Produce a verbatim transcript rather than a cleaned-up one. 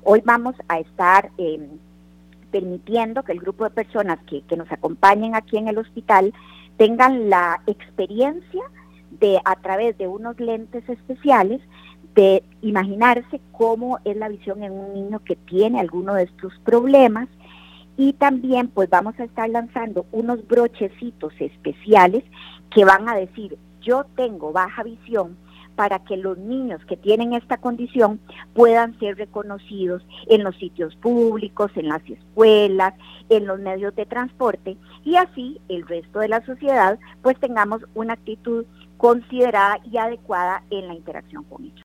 Hoy vamos a estar eh, permitiendo que el grupo de personas que, que nos acompañen aquí en el hospital tengan la experiencia de, a través de unos lentes especiales, de imaginarse cómo es la visión en un niño que tiene alguno de estos problemas. Y también pues vamos a estar lanzando unos brochecitos especiales que van a decir, yo tengo baja visión, para que los niños que tienen esta condición puedan ser reconocidos en los sitios públicos, en las escuelas, en los medios de transporte, y así el resto de la sociedad pues tengamos una actitud considerada y adecuada en la interacción con ellos.